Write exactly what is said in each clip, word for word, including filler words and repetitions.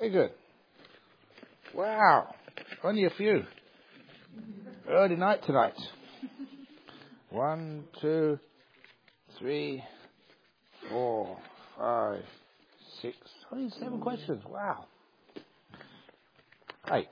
Very good. Wow. Only a few. Early night tonight. One, two, three, four, five, six. Only seven questions. Wow. Hey.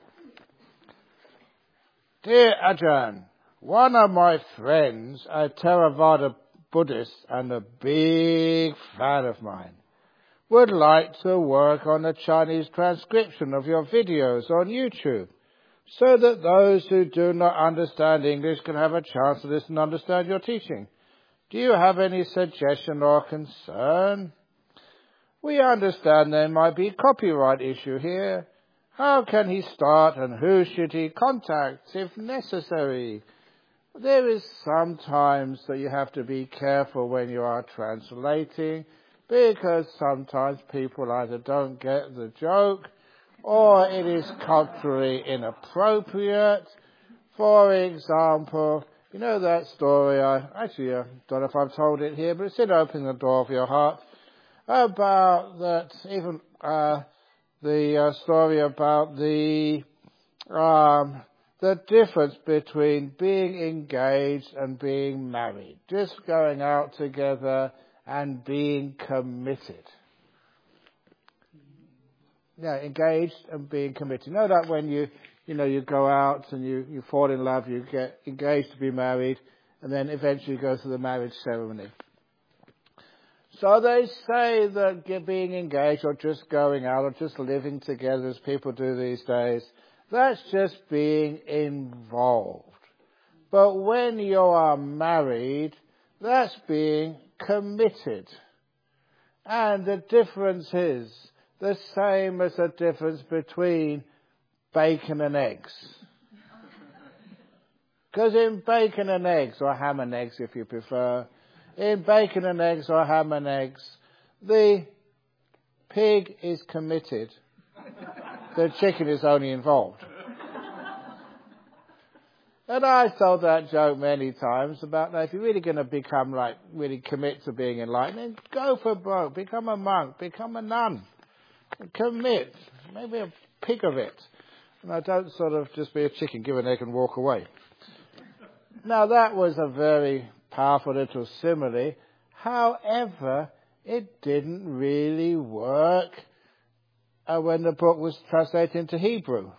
Dear Ajahn, one of my friends, a Theravada Buddhist and a big fan of mine, would like to work on a Chinese transcription of your videos on YouTube so that those who do not understand English can have a chance to listen and understand your teaching. Do you have any suggestion or concern? We understand there might be copyright issue here. How can he start and who should he contact if necessary? There is sometimes that you have to be careful when you are translating because sometimes people either don't get the joke or it is culturally inappropriate. For example, you know that story, I actually I don't know if I've told it here, but it's in Opening the Door of Your Heart, about that, even uh, the uh, story about the um, the difference between being engaged and being married, just going out together and being committed. Yeah, engaged and being committed. You know that when you, you know, you go out and you, you fall in love, you get engaged to be married, and then eventually go through the marriage ceremony. So they say that being engaged or just going out or just living together as people do these days, that's just being involved. But when you are married, that's being committed. And the difference is the same as the difference between bacon and eggs. Because in bacon and eggs, or ham and eggs if you prefer, in bacon and eggs or ham and eggs, the pig is committed. The chicken is only involved. And I've told that joke many times about that if you're really going to become like, really commit to being enlightened, then go for broke, become a monk, become a nun, and commit, maybe a pig of it. And I don't sort of just be a chicken, give an egg and walk away. Now that was a very powerful little simile. However, it didn't really work uh, when the book was translated into Hebrew.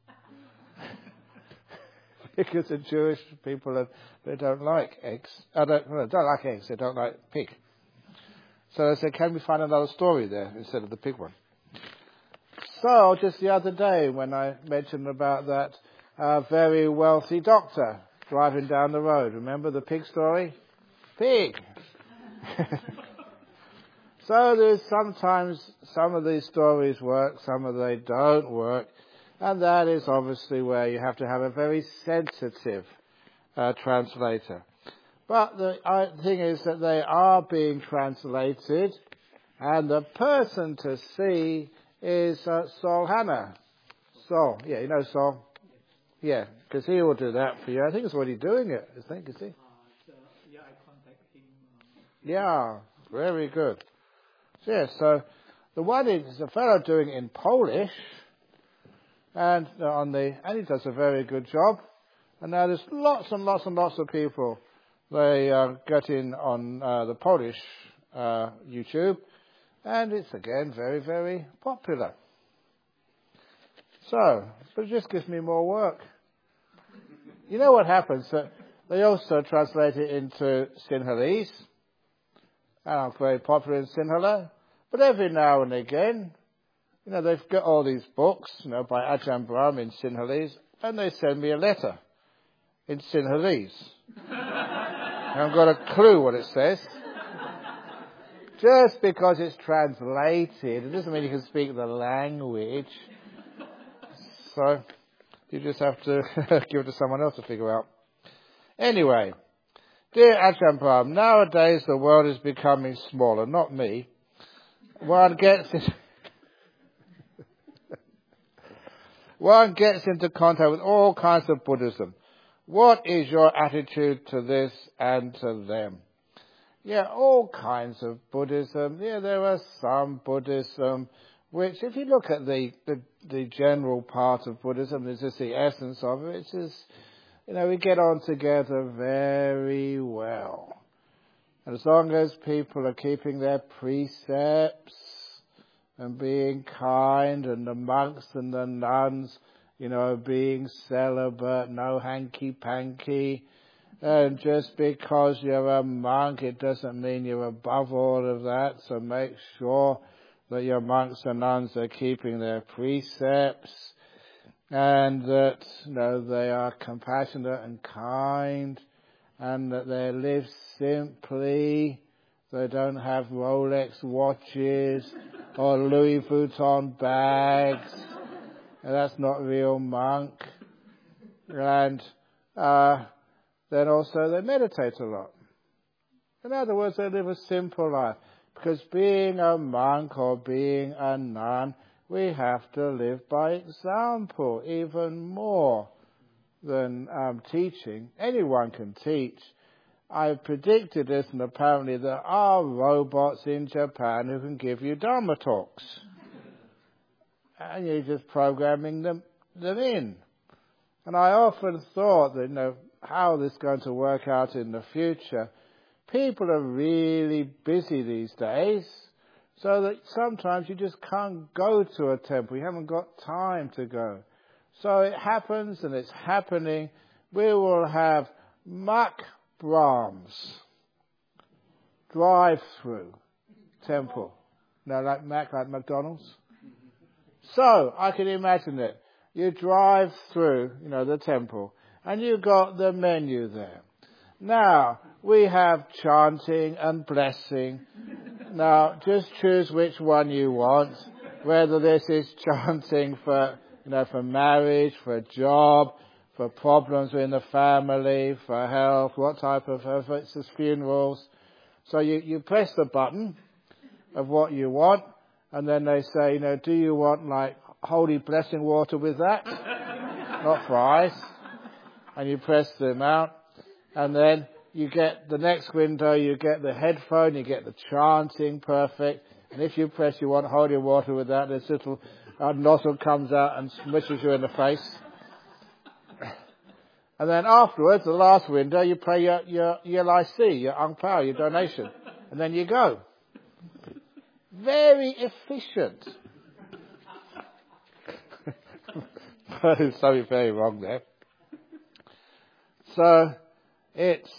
Because the Jewish people, are, they don't like eggs. I don't, well, they don't like eggs, they don't like pig. So they said, can we find another story there instead of the pig one? So just the other day when I mentioned about that uh, very wealthy doctor driving down the road, remember the pig story? Pig! So there's sometimes some of these stories work, some of they don't work. And that is obviously where you have to have a very sensitive uh, translator. But the uh, thing is that they are being translated, and the person to see is uh, Saul Hannah. Saul, yeah, you know Saul? Yeah, because he will do that for you. I think he's already doing it, I think, is he? Uh, so, yeah, I contact him. Um, yeah, very good. So, yeah, so the one is a fellow doing it in Polish, and uh, on the and he does a very good job. And now there's lots and lots and lots of people they uh, get in on uh, the Polish uh, YouTube, and it's again very very popular. So, but it just gives me more work. You know what happens? Uh, they also translate it into Sinhalese, and I'm very popular in Sinhala. But every now and again, you know, they've got all these books, you know, by Ajahn Brahm in Sinhalese, and they send me a letter in Sinhalese. I haven't got a clue what it says. Just because it's translated, it doesn't mean you can speak the language. So, you just have to give it to someone else to figure out. Anyway, dear Ajahn Brahm, nowadays the world is becoming smaller, not me. One gets it. One gets into contact with all kinds of Buddhism. What is your attitude to this and to them? Yeah, all kinds of Buddhism. Yeah, there are some Buddhism which, if you look at the, the, the general part of Buddhism, it's just the essence of it. It's just, you know, we get on together very well. And as long as people are keeping their precepts and being kind, and the monks and the nuns, you know, being celibate, no hanky-panky, and just because you're a monk, it doesn't mean you're above all of that, so make sure that your monks and nuns are keeping their precepts, and that, you know, they are compassionate and kind, and that they live simply. They don't have Rolex watches or Louis Vuitton bags. And that's not real monk. And uh, then also they meditate a lot. In other words, they live a simple life. Because being a monk or being a nun, we have to live by example even more than um, teaching. Anyone can teach. I predicted this, and apparently there are robots in Japan who can give you Dharma talks. And you're just programming them, them in. And I often thought that, you know, how this is going to work out in the future. People are really busy these days, so that sometimes you just can't go to a temple. You haven't got time to go. So it happens, and it's happening. We will have Mak Brahms drive-through temple. No, like Mac, like McDonald's. So I can imagine it. You drive through, you know, the temple, and you've got the menu there. Now, we have chanting and blessing. Now, just choose which one you want, whether this is chanting for, you know, for marriage, for a job, for problems in the family, for health, what type of, if it's just funerals. So you, you press the button of what you want, and then they say, you know, do you want like holy blessing water with that? Not fries. And you press the amount, and then you get the next window, you get the headphone, you get the chanting perfect, and if you press you want holy water with that, this little uh, nozzle comes out and smushes you in the face. And then afterwards, the last window, you pay your, your, your L I C, your ang pao, your donation, and then you go. Very efficient. There's something very wrong there. So, it's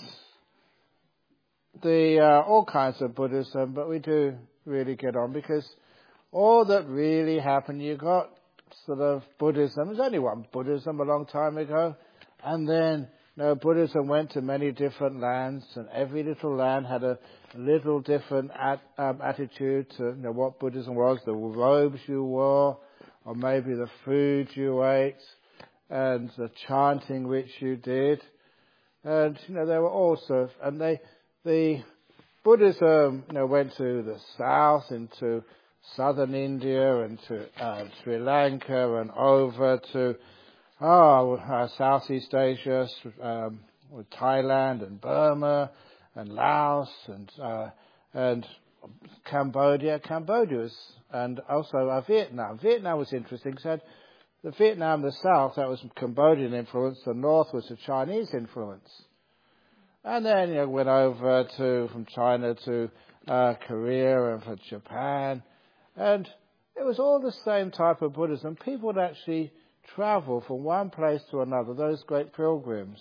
the uh, all kinds of Buddhism, but we do really get on, because all that really happened, you got sort of Buddhism. There's only one Buddhism a long time ago. And then, you know, Buddhism went to many different lands, and every little land had a little different at, um, attitude to, you know, what Buddhism was, the robes you wore, or maybe the food you ate, and the chanting which you did. And, you know, they were also, and they, the Buddhism, you know, went to the south, into southern India, and to uh, Sri Lanka, and over to Oh, uh, Southeast Asia, um, with Thailand and Burma and Laos and uh, and Cambodia, Cambodia was, and also uh, Vietnam. Vietnam was interesting. So the Vietnam, the south, that was Cambodian influence. The north was the Chinese influence. And then you know, went over to from China to uh, Korea and from Japan, and it was all the same type of Buddhism. People would actually travel from one place to another, those great pilgrims,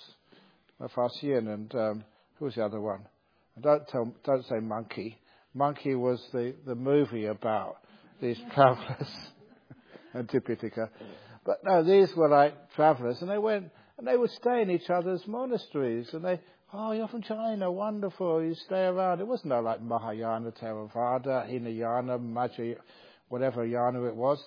Faxian and um, who was the other one? Don't tell, don't say Monkey. Monkey was the, the movie about these travellers, and Tipitaka. But no, these were like travellers, and they went and they would stay in each other's monasteries, and they, oh, you're from China, wonderful, you stay around. It wasn't no like Mahayana, Theravada, Hinayana, Majja, whatever Yana it was.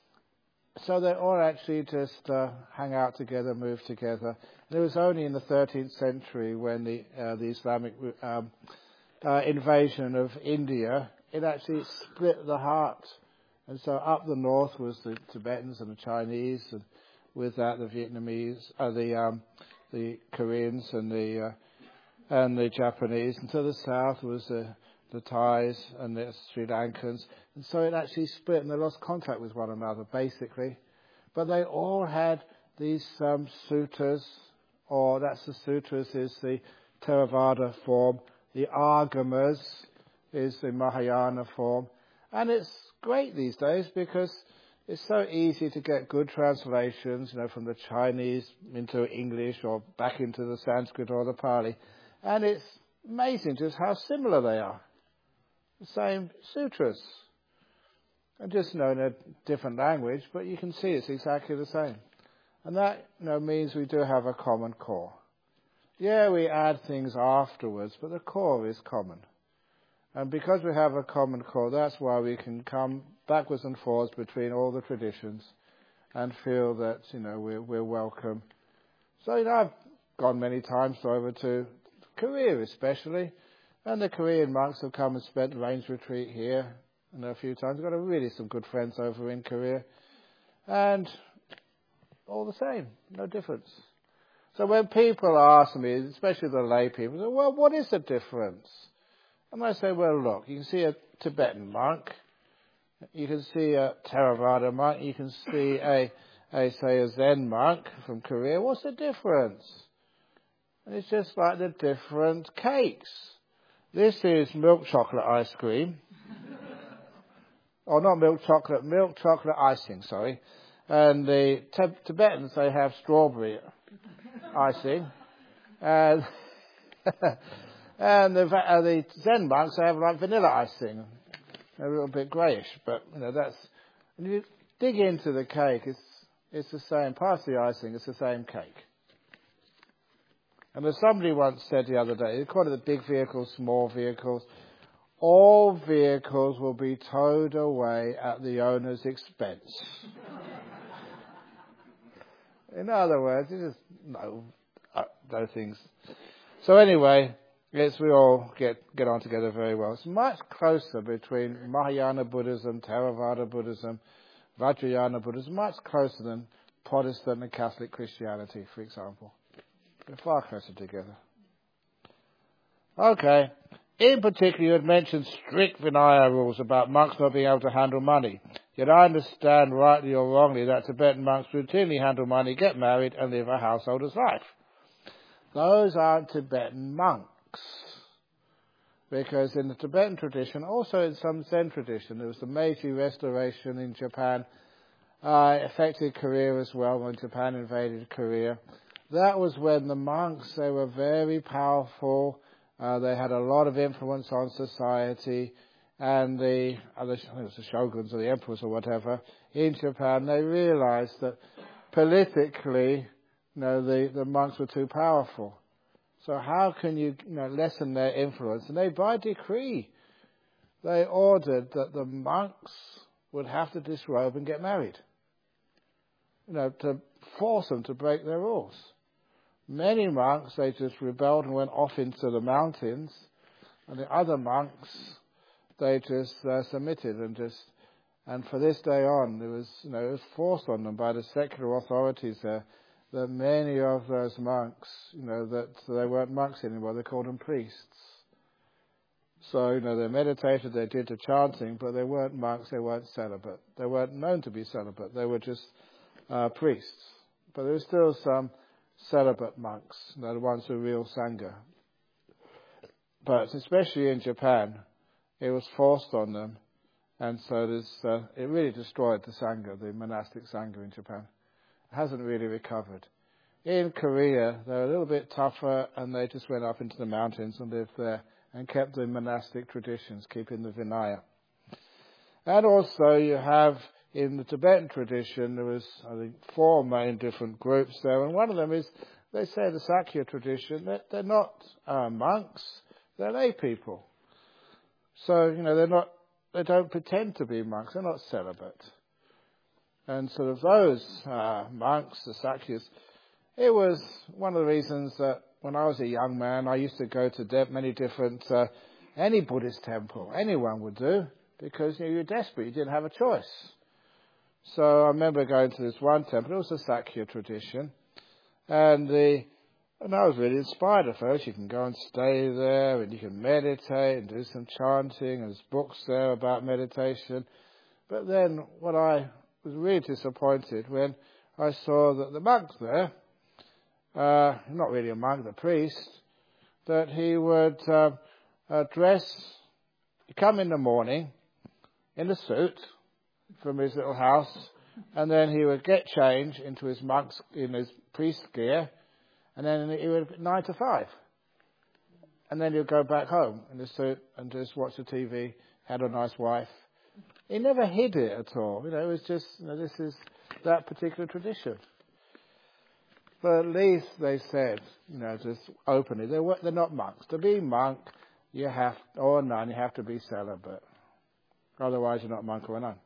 So they all actually just uh, hang out together, move together. And it was only in the thirteenth century when the uh, the Islamic um, uh, invasion of India, it actually split the heart. And so up the north was the Tibetans and the Chinese, and with that the Vietnamese, uh, the um, the Koreans and the uh, and the Japanese. And to the south was the the Thais and the Sri Lankans, and so it actually split and they lost contact with one another, basically. But they all had these um, sutras, or that's the sutras is the Theravada form, the Agamas is the Mahayana form, and it's great these days because it's so easy to get good translations, you know, from the Chinese into English or back into the Sanskrit or the Pali, and it's amazing just how similar they are. The same sutras. And just, you know, in a different language, but you can see it's exactly the same. And that, you know, means we do have a common core. Yeah, we add things afterwards, but the core is common. And because we have a common core, that's why we can come backwards and forwards between all the traditions and feel that, you know, we're, we're welcome. So, you know, I've gone many times over to Korea especially, and the Korean monks have come and spent Rains Retreat here, and a few times. I've got a really some good friends over in Korea, and all the same, no difference. So when people ask me, especially the lay people, say, well, what is the difference? And I say, well, look, you can see a Tibetan monk, you can see a Theravada monk, you can see a, a say, a Zen monk from Korea. What's the difference? And it's just like the different cakes. This is milk chocolate ice cream. Or not milk chocolate, milk chocolate icing, sorry. And the t- Tibetans, they have strawberry icing. And and the, uh, the Zen monks, they have like vanilla icing. They're a little bit greyish, but, you know, that's... When you dig into the cake, it's, it's the same. Past the icing, it's the same cake. And as somebody once said the other day, they call it the big vehicles, small vehicles. All vehicles will be towed away at the owner's expense. In other words, you just know uh, those things. So anyway, yes, we all get, get on together very well. It's much closer between Mahayana Buddhism, Theravada Buddhism, Vajrayana Buddhism, much closer than Protestant and Catholic Christianity, for example. They're far closer together. Okay. In particular, you had mentioned strict Vinaya rules about monks not being able to handle money. Yet I understand, rightly or wrongly, that Tibetan monks routinely handle money, get married, and live a householder's life. Those aren't Tibetan monks. Because in the Tibetan tradition, also in some Zen tradition, there was the Meiji Restoration in Japan, uh, affected Korea as well when Japan invaded Korea. That was when the monks, they were very powerful. Uh, they had a lot of influence on society, and the, uh, the, it was the shoguns or the emperors or whatever in Japan, they realized that politically, you know, the, the monks were too powerful. So how can you, you know, lessen their influence? And they, by decree, they ordered that the monks would have to disrobe and get married, you know, to force them to break their rules. Many monks, they just rebelled and went off into the mountains, and the other monks, they just uh, submitted and just, and for this day on, it was, you know, it was forced on them by the secular authorities there that many of those monks, you know, that they weren't monks anymore, they called them priests. So, you know, they meditated, they did the chanting, but they weren't monks, they weren't celibate. They weren't known to be celibate, they were just uh, priests. But there was still some celibate monks, you know, the ones who were real Sangha. But especially in Japan, it was forced on them, and so this, uh, it really destroyed the Sangha, the monastic Sangha in Japan. It hasn't really recovered. In Korea, they were a little bit tougher, and they just went up into the mountains and lived there and kept the monastic traditions, keeping the Vinaya. And also you have, in the Tibetan tradition, there was, I think, four main different groups there, and one of them is, they say the Sakya tradition, that they're not uh, monks, they're lay people. So, you know, they're not, they don't pretend to be monks, they're not celibate. And sort of those uh, monks, the Sakyas, it was one of the reasons that when I was a young man, I used to go to de- many different, uh, any Buddhist temple, anyone would do, because, you know, you were desperate, you didn't have a choice. So I remember going to this one temple, it was a Sakya tradition, and the And I was really inspired at first. You can go and stay there and you can meditate and do some chanting, and there's books there about meditation. But then what I was really disappointed when I saw that the monk there, uh, not really a monk, the priest, that he would uh, uh, dress, he'd come in the morning in a suit from his little house, and then he would get change into his monk's, in his priest gear, and then he would nine to five. And then he'd go back home in the suit and just watch the T V, had a nice wife. He never hid it at all. You know, it was just, you know, this is that particular tradition. But at least they said, you know, just openly, they're, they're not monks. To be monk, you have, or nun, you have to be celibate. Otherwise, you're not a monk or a nun.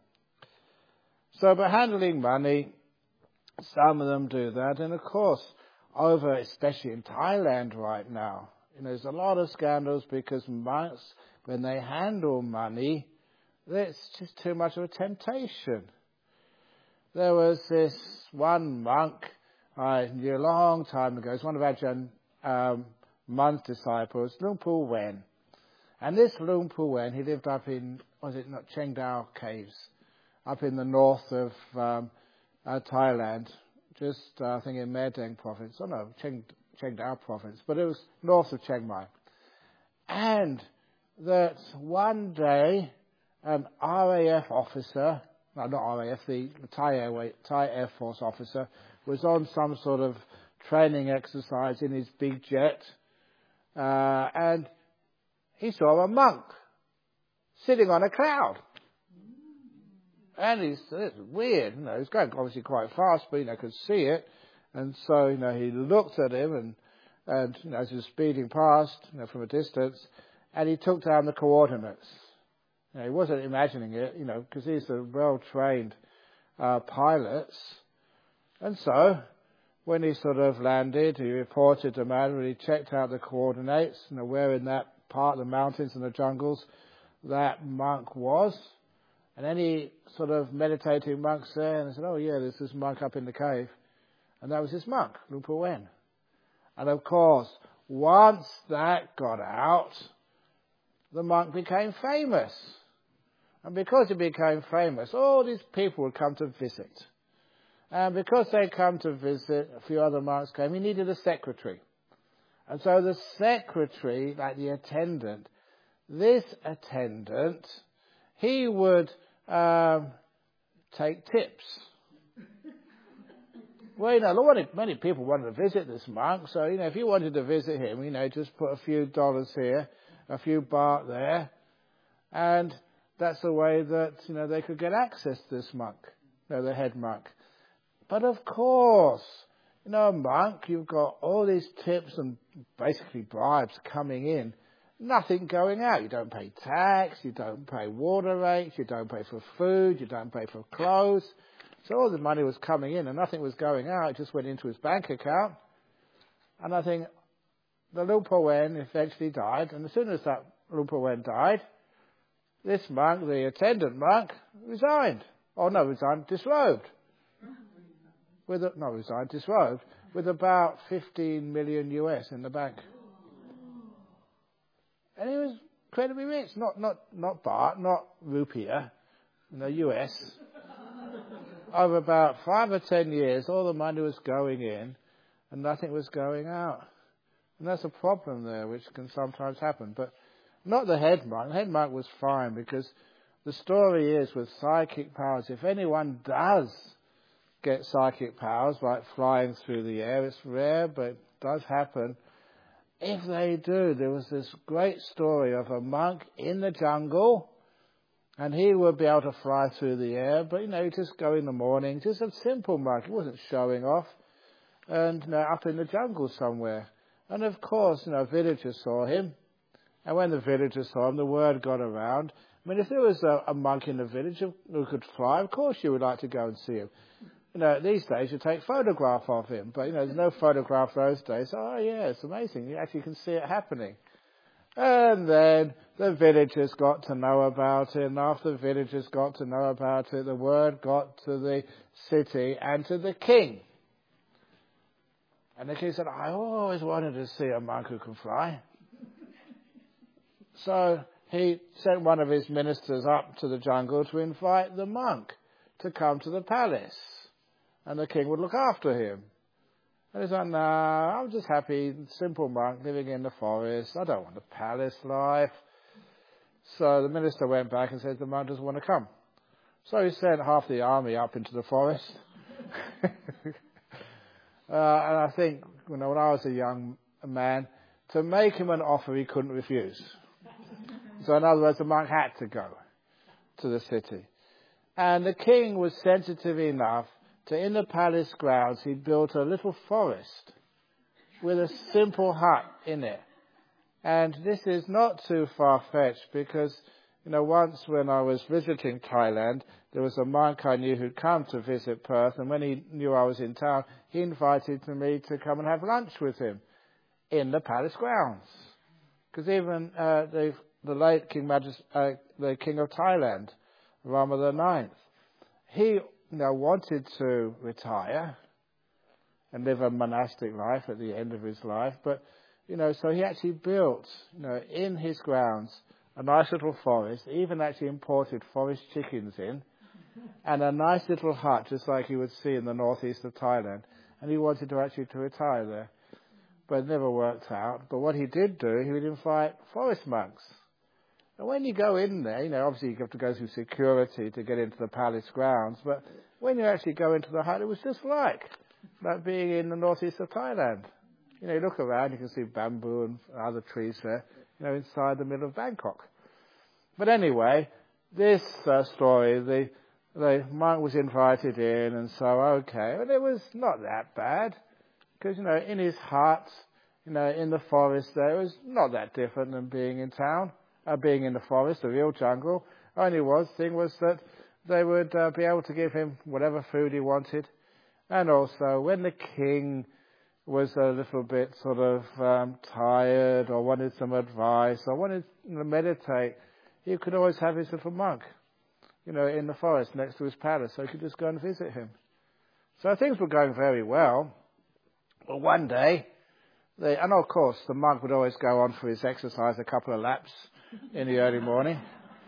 So, but handling money, some of them do that. And of course, over, especially in Thailand right now, you know, there's a lot of scandals because monks, when they handle money, it's just too much of a temptation. There was this one monk I knew a long time ago. It's one of Ajahn um, Mun's disciples, Luang Pu Wen. And this Luang Pu Wen, he lived up in, was it not, Cheng Dao Caves, up in the north of um, uh, Thailand, just, uh, I think, in Mae Deng province. Oh, no, Cheng, Cheng Dao province. But it was north of Chiang Mai. And that one day, an R A F officer, no, not R A F, the Thai, Airway, Thai Air Force officer, was on some sort of training exercise in his big jet, uh, and he saw a monk sitting on a cloud. And he said, it's weird, you know, he was going obviously quite fast, but, you know, could see it. And so, you know, he looked at him and, and you know, as he was speeding past, you know, from a distance, and he took down the coordinates. You know, he wasn't imagining it, you know, because these are well-trained uh, pilots. And so, when he sort of landed, he reported the matter, and he checked out the coordinates, you know, where in that part of the mountains and the jungles that monk was. And any sort of meditating monks there, and I said, oh yeah, there's this monk up in the cave. And that was this monk, Luang Pu Wen. And of course, once that got out, the monk became famous. And because he became famous, all these people would come to visit. And because they come to visit, a few other monks came, he needed a secretary. And so the secretary, like the attendant, this attendant, he would um, take tips. Well, you know, many people wanted to visit this monk, so, you know, if you wanted to visit him, you know, just put a few dollars here, a few baht there, and that's the way that, you know, they could get access to this monk, you know, the head monk. But of course, you know, a monk, you've got all these tips and basically bribes coming in, nothing going out. You don't pay tax, you don't pay water rates, you don't pay for food, you don't pay for clothes. So all the money was coming in and nothing was going out. It just went into his bank account. And I think the Luang Pu Wen eventually died. And as soon as that Luang Pu Wen died, this monk, the attendant monk, resigned. Oh no, resigned, disrobed. With a, not resigned, disrobed. With about fifteen million U S in the bank. And he was incredibly rich. Not, not, not baht, not rupiah, you know, U S. Over about five or ten years, all the money was going in and nothing was going out. And that's a problem there, which can sometimes happen. But not the head monk. The head monk was fine, because the story is with psychic powers, if anyone does get psychic powers, like flying through the air, it's rare, but it does happen. If they do, there was this great story of a monk in the jungle, and he would be able to fly through the air, but, you know, he'd just go in the morning, just a simple monk, he wasn't showing off, and, you know, up in the jungle somewhere. And of course, you know, villagers saw him, and when the villagers saw him, the word got around. I mean, if there was a, a monk in the village who could fly, of course you would like to go and see him. You know, these days you take photograph of him, but, you know, there's no photograph those days. Oh, yeah, it's amazing. You actually can see it happening. And then the villagers got to know about it, and after the villagers got to know about it, the word got to the city and to the king. And the king said, I always wanted to see a monk who can fly. So he sent one of his ministers up to the jungle to invite the monk to come to the palace. And the king would look after him. And he's like, no, nah, I'm just happy, simple monk living in the forest. I don't want a palace life. So the minister went back and said the monk doesn't want to come. So he sent half the army up into the forest. uh, and I think, you know, when I was a young man, to make him an offer he couldn't refuse. So in other words, the monk had to go to the city. And the king was sensitive enough to, in the palace grounds, he built a little forest with a simple hut in it. And this is not too far-fetched because, you know, once when I was visiting Thailand, there was a monk I knew who'd come to visit Perth, and when he knew I was in town, he invited me to come and have lunch with him in the palace grounds. Because even uh, the, the late King Magis- uh, the King of Thailand, Rama the Ninth, he you know, wanted to retire and live a monastic life at the end of his life, but you know, so he actually built, you know, in his grounds a nice little forest, even actually imported forest chickens in, and a nice little hut, just like you would see in the northeast of Thailand. And he wanted to actually to retire there, but it never worked out. But what he did do, he would invite forest monks. And when you go in there, you know, obviously you have to go through security to get into the palace grounds, but when you actually go into the hut, it was just like, like being in the northeast of Thailand. You know, you look around, you can see bamboo and other trees there, you know, inside the middle of Bangkok. But anyway, this uh, story, the, the monk was invited in, and so, okay, but it was not that bad, because, you know, in his hut, you know, in the forest there, it was not that different than being in town, uh, being in the forest, the real jungle. Only was, thing was that they would uh, be able to give him whatever food he wanted. And also, when the king was a little bit sort of um, tired or wanted some advice or wanted to meditate, he could always have his little monk, you know, in the forest next to his palace, so he could just go and visit him. So things were going very well. But one day, they, and of course, the monk would always go on for his exercise a couple of laps in the early morning.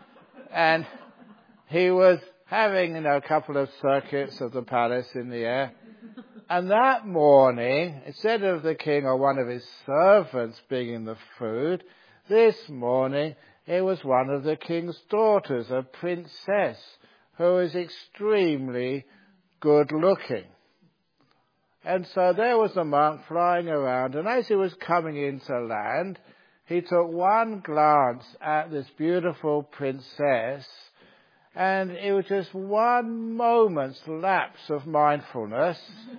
And he was having, you know, a couple of circuits of the palace in the air. And that morning, instead of the king or one of his servants bringing the food, this morning it was one of the king's daughters, a princess, who was extremely good looking. And so there was the monk flying around, and as he was coming into land, he took one glance at this beautiful princess, and it was just one moment's lapse of mindfulness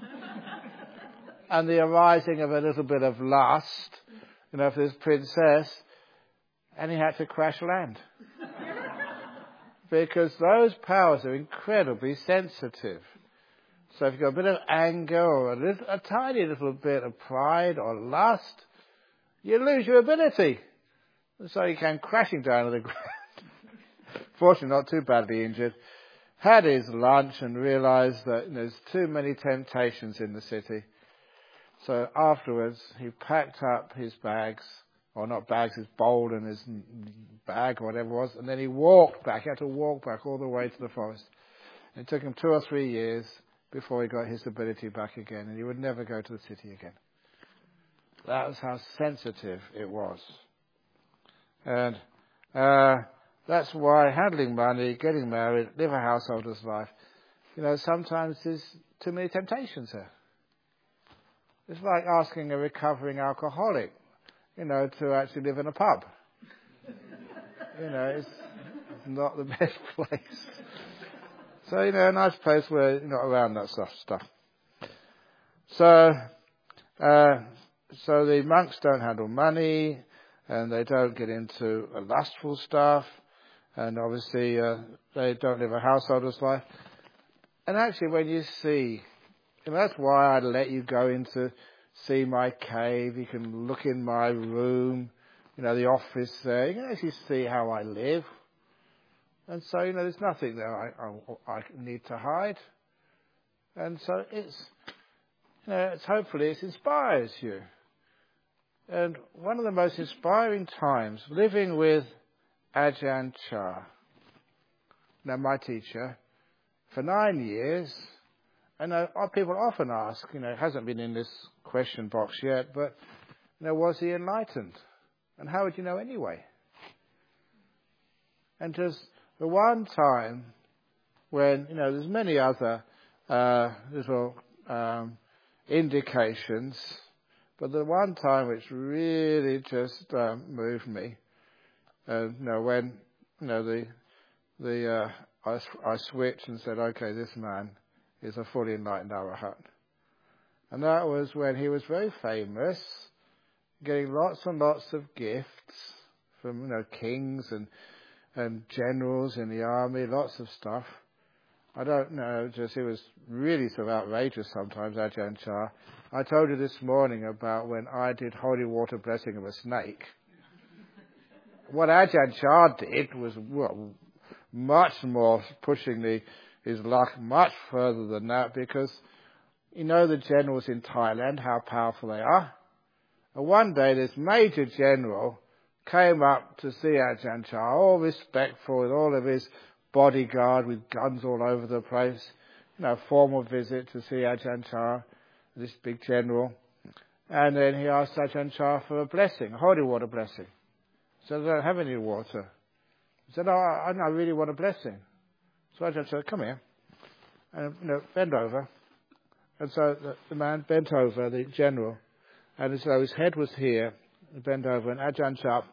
and the arising of a little bit of lust, you know, for this princess, and he had to crash land. Because those powers are incredibly sensitive. So if you've got a bit of anger or a, little, a tiny little bit of pride or lust, you lose your ability. So he came crashing down to the ground. Fortunately, not too badly injured. Had his lunch and realized that you know, there's too many temptations in the city. So afterwards, he packed up his bags, or not bags, his bowl and his bag or whatever it was, and then he walked back. He had to walk back all the way to the forest. It took him two or three years before he got his ability back again, and he would never go to the city again. That was how sensitive it was. And uh, that's why handling money, getting married, live a householder's life, you know, sometimes there's too many temptations there. It's like asking a recovering alcoholic, you know, to actually live in a pub. You know, it's, it's not the best place. So, you know, a nice place where you're not around that stuff. stuff. So, uh, so the monks don't handle money, and they don't get into uh, lustful stuff, and obviously uh, they don't live a householder's life. And actually, when you see, and that's why I let you go into see my cave. You can look in my room, you know, the office there. You can actually see how I live. And so, you know, there's nothing that I, I, I need to hide. And so it's, you know, it's hopefully it inspires you. And one of the most inspiring times living with Ajahn Chah, now my teacher, for nine years, and uh, people often ask, you know, it hasn't been in this question box yet, but, you know, was he enlightened? And how would you know anyway? And just the one time when, you know, there's many other uh, little um, indications, but the one time which really just um, moved me, uh, you know, when, you know, the the uh, I, I switched and said, okay, this man is a fully enlightened Arahant. And that was when he was very famous, getting lots and lots of gifts from, you know, kings and and generals in the army, lots of stuff. I don't know, just it was really sort of outrageous sometimes, Ajahn Chah. I told you this morning about when I did holy water blessing of a snake. What Ajahn Chah did was well, much more pushing the, his luck much further than that, because you know the generals in Thailand, how powerful they are. And one day this major general came up to see Ajahn Chah, all respectful, with all of his bodyguard with guns all over the place. You know, formal visit to see Ajahn Chah, this big general. And then he asked Ajahn Chah for a blessing, a holy water blessing. He said, I don't have any water. He said, oh, I, I really want a blessing. So Ajahn Chah said, come here. And, you know, bend over. And so the, the man bent over, the general, and so his head was here, he bent over, and Ajahn Chah,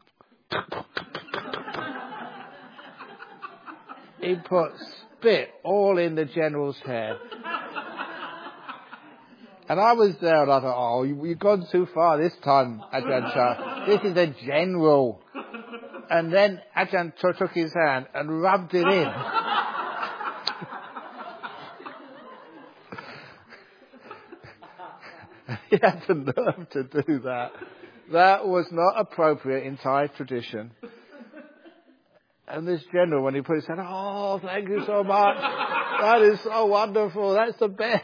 he put spit all in the general's head. And I was there, and I thought, oh, you, you've gone too far this time, Ajahn Chah. This is a general. And then Ajahn Chah took his hand and rubbed it in. He had the nerve to do that. That was not appropriate in Thai tradition. And this general, when he put his hand, oh, thank you so much. That is so wonderful. That's the best.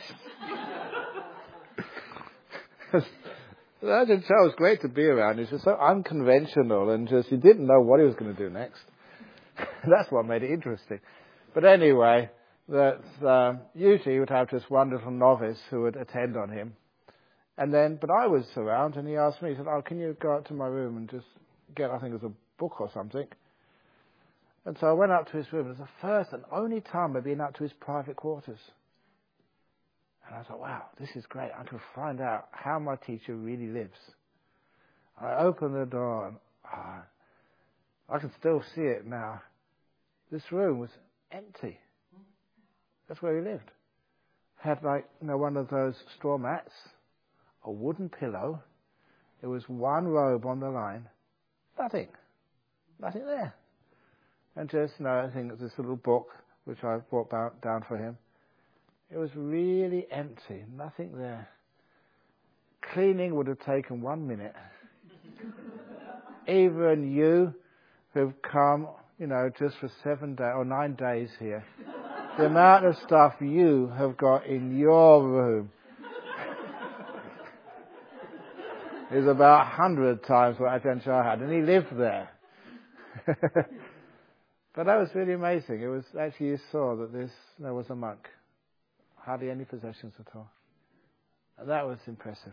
Ajahn Chah was great to be around. He was so unconventional and just, he didn't know what he was going to do next. That's what made it interesting. But anyway, that um, usually he would have this wonderful novice who would attend on him. And then, but I was around, and he asked me, he said, oh, can you go up to my room and just get, I think it was a book or something. And so I went up to his room. It was the first and only time I'd been up to his private quarters. And I thought, wow, this is great. I can find out how my teacher really lives. I opened the door, and oh, I can still see it now. This room was empty. That's where he lived. Had like, you know, one of those straw mats, a wooden pillow. There was one robe on the line. Nothing. Nothing there. And just, you know, I think it was this little book which I brought down for him. It was really empty. Nothing there. Cleaning would have taken one minute. Even you who've come, you know, just for seven days or nine days here, the amount of stuff you have got in your room is about a hundred times what Ajahn Chah had, and he lived there. But that was really amazing. It was actually, you saw that this, there was a monk. Hardly any possessions at all. And that was impressive.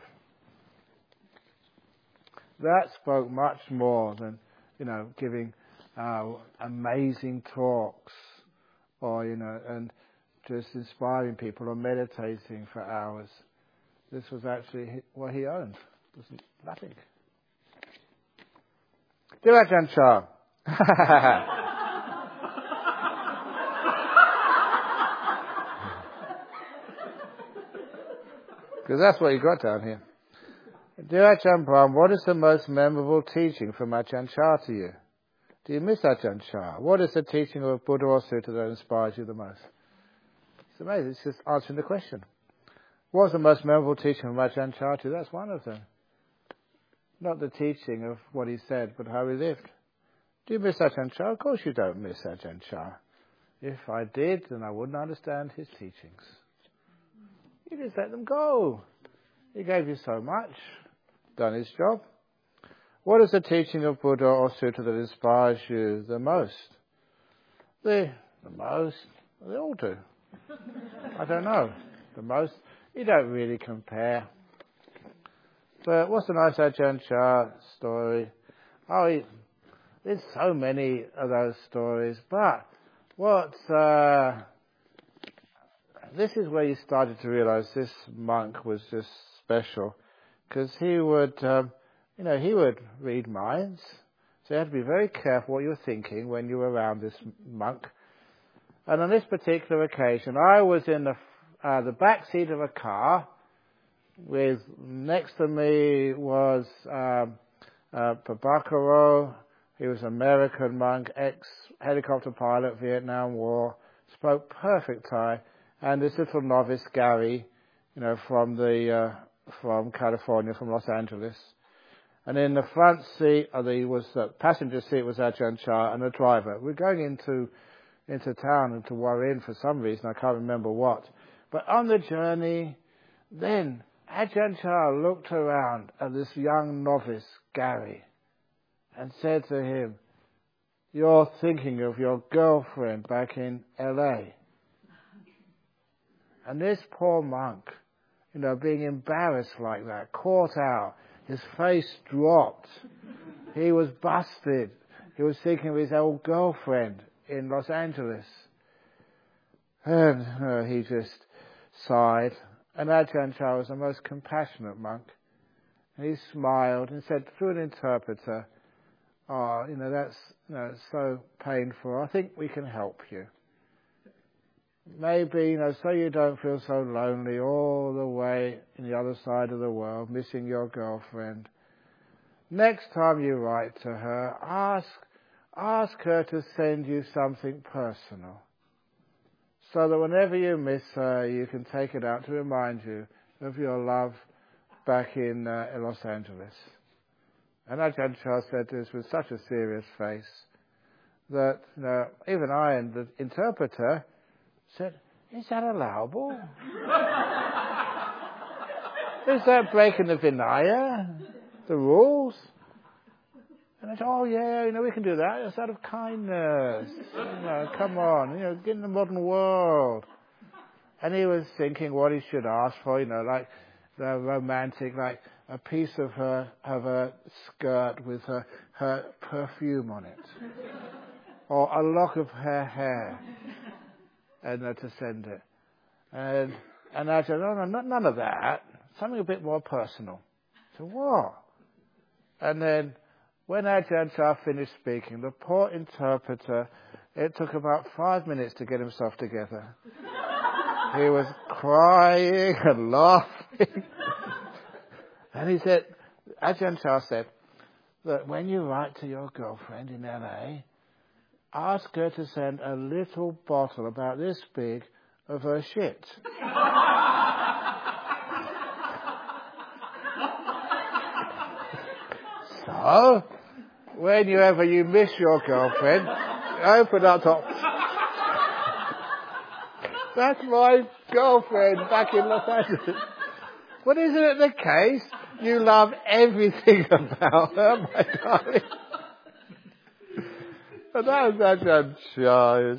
That spoke much more than, you know, giving uh, amazing talks or, you know, and just inspiring people or meditating for hours. This was actually what he owned. It was nothing. Dear Ajahn Chah. Because that's what you got down here. Dear Ajahn Brahm, what is the most memorable teaching from Ajahn Chah to you? Do you miss Ajahn Chah? What is the teaching of Buddha or Sutta that inspires you the most? It's amazing. It's just answering the question. What was the most memorable teaching from Ajahn Chah to you? That's one of them. Not the teaching of what he said, but how he lived. Do you miss Ajahn Chah? Of course you don't miss Ajahn Chah. If I did, then I wouldn't understand his teachings. You just let them go. He gave you so much. Done his job. What is the teaching of Buddha or Sutta that inspires you the most? The, the most? They all do. I don't know. The most? You don't really compare. But what's the nice Ajahn Chah story? Oh, he, there's so many of those stories. But what... Uh, this is where you started to realize this monk was just special. Because he would... Um, You know, he would read minds, so you had to be very careful what you were thinking when you were around this monk. And on this particular occasion, I was in the uh, the back seat of a car. With next to me was um, uh, Prabhakaro. He was an American monk, ex-helicopter pilot, Vietnam War, spoke perfect Thai, and this little novice Gary, you know, from the uh, from California, from Los Angeles. And in the front seat, or the was the passenger seat was Ajahn Chah and the driver. We're going into into town and to Warin for some reason, I can't remember what. But on the journey, then Ajahn Chah looked around at this young novice, Gary, and said to him, "You're thinking of your girlfriend back in L A" And this poor monk, you know, being embarrassed like that, caught out, his face dropped. He was busted. He was thinking of his old girlfriend in Los Angeles. And uh, he just sighed. And Ajahn Chah was the most compassionate monk. And he smiled and said through an interpreter, "Oh, you know, that's you know, so painful. I think we can help you. Maybe, you know, so you don't feel so lonely all the way in the other side of the world, missing your girlfriend. Next time you write to her, ask, ask her to send you something personal, so that whenever you miss her, you can take it out to remind you of your love back in, uh, in Los Angeles." And Ajahn Chah said this with such a serious face that, you know, even I and the interpreter said, "Is that allowable? Is that breaking the Vinaya, the rules?" And I said, "Oh yeah, you know, we can do that. It's out of kindness. You know, come on, you know, get in the modern world." And he was thinking what he should ask for, you know, like the romantic, like a piece of her of her skirt with her her perfume on it, or a lock of her hair. And uh, to send it. And and I said, "No, no, not, none of that. Something a bit more personal." So what? And then when Ajahn Chah finished speaking, the poor interpreter, it took about five minutes to get himself together. He was crying and laughing. And he said, Ajahn Chah said, that when you write to your girlfriend in L A, ask her to send a little bottle about this big of her shit. So, whenever you miss your girlfriend, open up top. "That's my girlfriend back in Los Angeles." But isn't it the case? You love everything about her, my darling. And that was Ajahn Chah.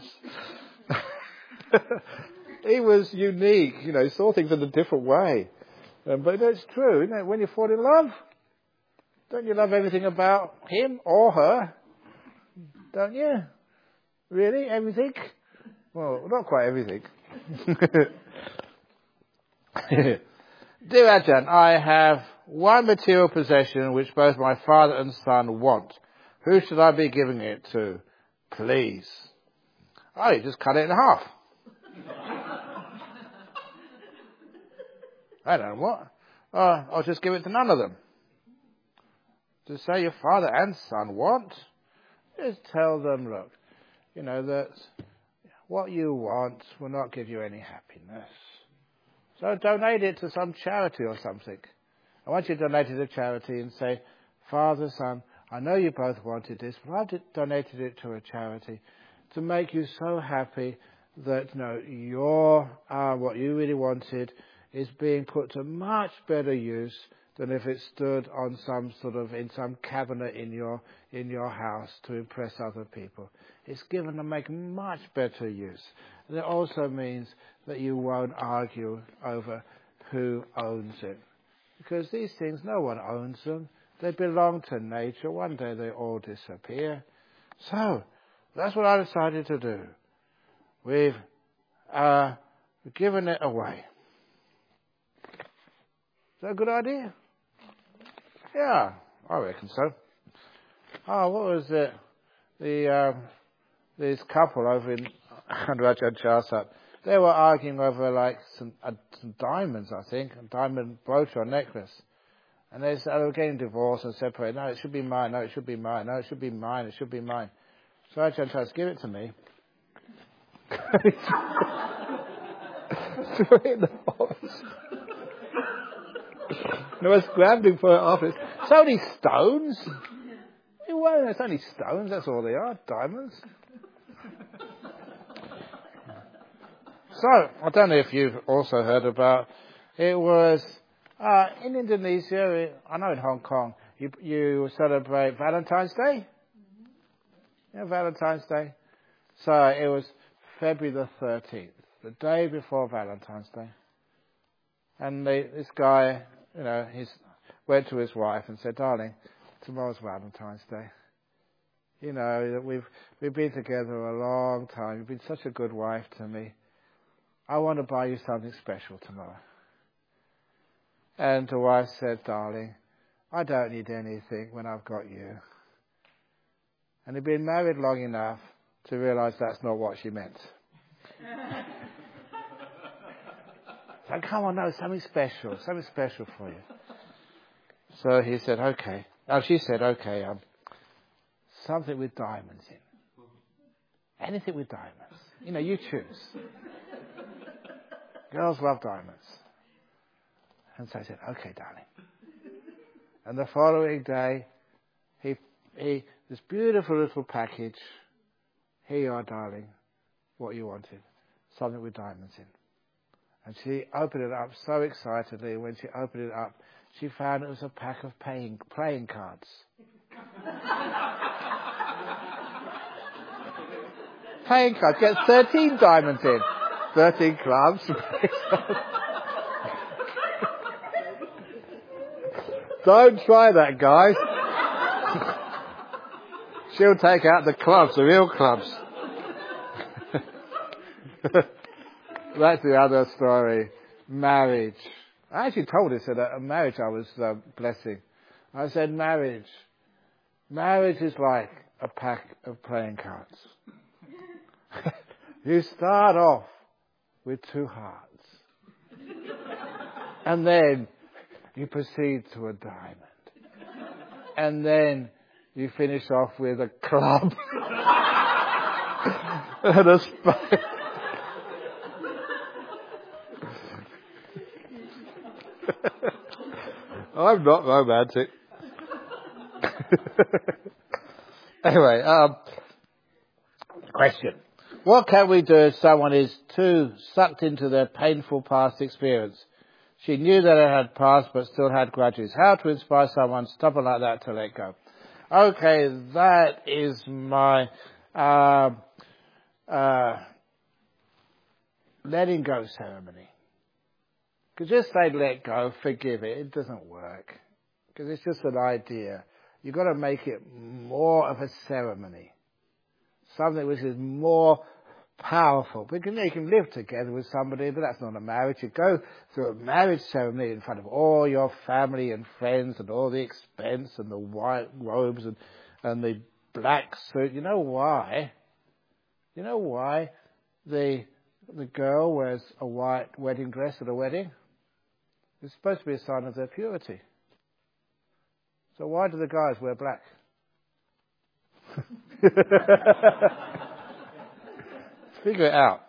He was unique, you know, he saw things in a different way. Um, but it's true, isn't it? When you fall in love, don't you love everything about him or her? Don't you? Really? Everything? Well, not quite everything. "Dear Ajahn, I have one material possession which both my father and son want. Who should I be giving it to? Please." Oh, you just cut it in half. I don't know what. Uh, I'll just give it to none of them. To say your father and son want, just tell them, look, you know, that what you want will not give you any happiness. So donate it to some charity or something. I want you to donate it to charity and say, "Father, son, I know you both wanted this, but I've donated it to a charity to make you so happy that, you know, you're uh, what you really wanted is being put to much better use than if it stood on some sort of, in some cabinet in your, in your house to impress other people. It's given to make much better use. And it also means that you won't argue over who owns it. Because these things, no one owns them. They belong to nature. One day they all disappear. So, that's what I decided to do. We've uh, given it away. Is that a good idea? Yeah, I reckon so. Oh, what was it? The um, this couple over in Ajahn Chahsat, they were arguing over like some, uh, some diamonds, I think, a diamond brooch or necklace. And they, said, they were getting divorced and separated. No, it should be mine. No, it should be mine. No, it should be mine. It should be mine. So Ajahn Chahsat, give it to me. Threw it in the office. And I was scrambling for an office. It's only stones. Well, it's only stones, that's all they are, diamonds. So, I don't know if you've also heard about, it was uh, in Indonesia, I know in Hong Kong, you, you celebrate Valentine's Day. Yeah, Valentine's Day. So it was February the thirteenth, the day before Valentine's Day. And they, this guy, you know, he went to his wife and said, darling, tomorrow's Valentine's Day. You know, we've we've been together a long time. You've been such a good wife to me. I want to buy you something special tomorrow. And the wife said, darling, I don't need anything when I've got you. And he'd been married long enough to realise that's not what she meant. So, come on, no, something special, something special for you. So he said, okay. Oh, she said, okay, um, something with diamonds in. Anything with diamonds. You know, you choose. Girls love diamonds. And so I said, okay, darling. And the following day, he, he, this beautiful little package. Here you are, darling. What you wanted. Something with diamonds in. And she opened it up so excitedly. When she opened it up, she found it was a pack of playing, playing cards. Playing cards. Get thirteen diamonds in. thirteen clubs. Don't try that, guys. She'll take out the clubs, the real clubs. That's the other story. Marriage. I actually told this at a marriage I was uh, blessing. I said, marriage. Marriage is like a pack of playing cards. You start off with two hearts. And then you proceed to a diamond. And then you finish off with a club. And a spade. I'm not romantic. Anyway, um, question. What can we do if someone is too sucked into their painful past experience? She knew that it had passed but still had grudges. How to inspire someone stubborn like that to let go? Okay, that is my uh, uh, letting go ceremony. Because just say let go, forgive it, it doesn't work. Because it's just an idea. You've got to make it more of a ceremony. Something which is more powerful. Because you can live together with somebody, but that's not a marriage. You go through a marriage ceremony in front of all your family and friends and all the expense and the white robes and, and the black suit. You know why? You know why the the girl wears a white wedding dress at a wedding? It's supposed to be a sign of their purity. So why do the guys wear black? Figure it out.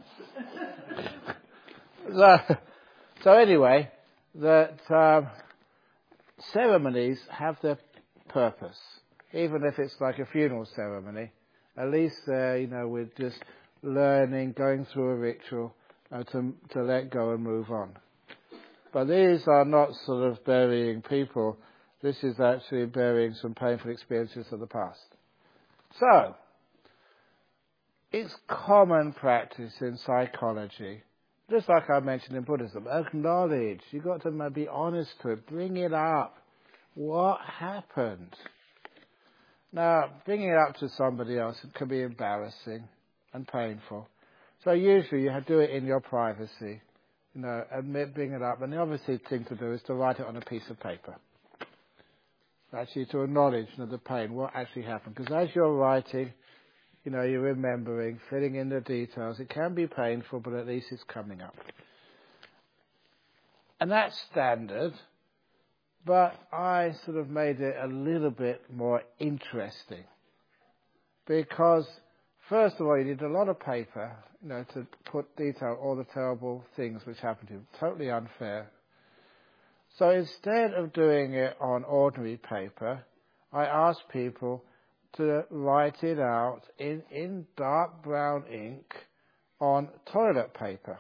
so, so anyway, that um, ceremonies have their purpose. Even if it's like a funeral ceremony, at least uh, you know, we're just learning, going through a ritual uh, to to let go and move on. But these are not sort of burying people. This is actually burying some painful experiences of the past. So, it's common practice in psychology, just like I mentioned in Buddhism, acknowledge. You've got to be honest to it, bring it up. What happened? Now, bringing it up to somebody else can be embarrassing and painful. So usually you have to do it in your privacy. You know, admit, bring it up. And the obvious thing to do is to write it on a piece of paper. Actually, to acknowledge, you know, the pain, what actually happened. Because as you're writing, you know, you're remembering, filling in the details. It can be painful, but at least it's coming up. And that's standard. But I sort of made it a little bit more interesting. Because, first of all, you need a lot of paper, you know, to put detail all the terrible things which happened to you. Totally unfair. So instead of doing it on ordinary paper, I asked people to write it out in, in dark brown ink on toilet paper.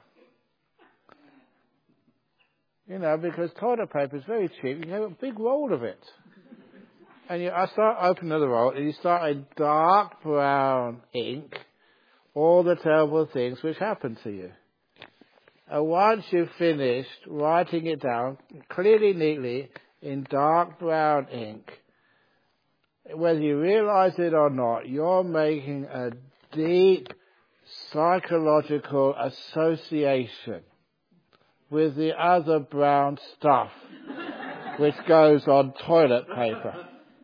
You know, because toilet paper is very cheap. You have a big roll of it. And you, I start opening the roll, and you start in dark brown ink, all the terrible things which happened to you. And once you've finished writing it down, clearly, neatly, in dark brown ink, whether you realize it or not, you're making a deep psychological association with the other brown stuff which goes on toilet paper.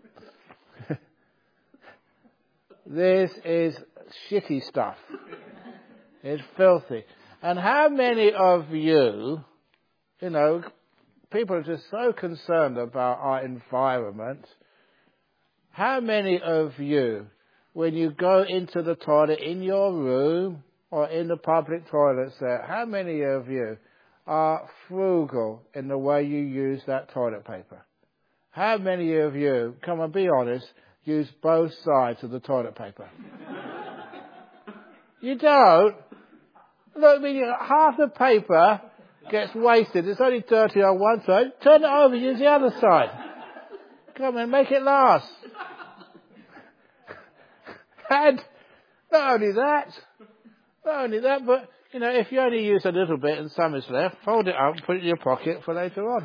This is shitty stuff. It's filthy. And how many of you, you know, people are just so concerned about our environment. How many of you, when you go into the toilet in your room or in the public toilets there, how many of you are frugal in the way you use that toilet paper? How many of you, come on, be honest, use both sides of the toilet paper? You don't? Look, I mean, half the paper gets wasted. It's only dirty on one side. Turn it over, use the other side. Come on, make it last. And not only that, not only that, but, you know, if you only use a little bit and some is left, fold it up and put it in your pocket for later on.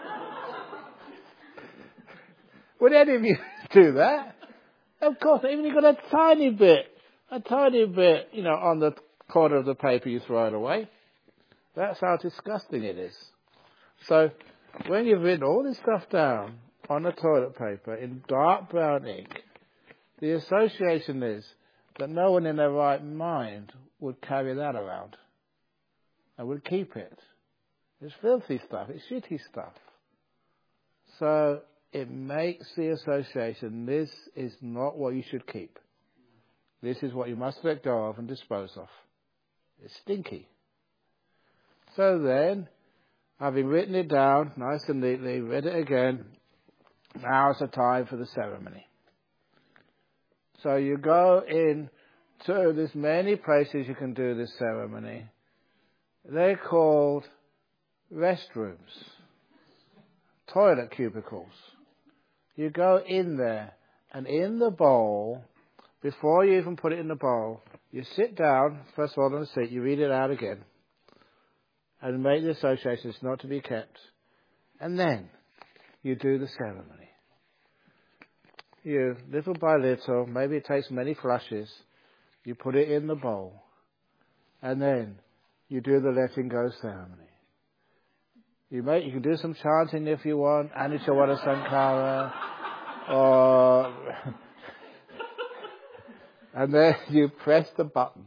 Would any of you do that? Of course, even if you've got a tiny bit, a tiny bit, you know, on the corner of the paper, you throw it away. That's how disgusting it is. So, when you've written all this stuff down on the toilet paper in dark brown ink, the association is that no one in their right mind would carry that around and would keep it. It's filthy stuff. It's shitty stuff. So it makes the association, this is not what you should keep. This is what you must let go of and dispose of. It's stinky. So then, having written it down nice and neatly, read it again, now's the time for the ceremony. So you go in to, there's many places you can do this ceremony. They're called restrooms, toilet cubicles. You go in there, and in the bowl, before you even put it in the bowl, you sit down, first of all on the seat, you read it out again, and make the association it's not to be kept. And then you do the ceremony. You, little by little, maybe it takes many flushes, you put it in the bowl, and then you do the letting go ceremony. You make, you can do some chanting if you want, Anicca Sankara, or, and then you press the button,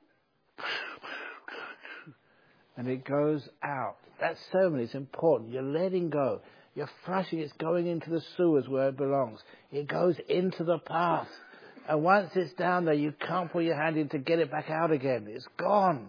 and it goes out. That ceremony is important. You're letting go. You're flushing, it's going into the sewers where it belongs. It goes into the past. And once it's down there, you can't put your hand in to get it back out again. It's gone.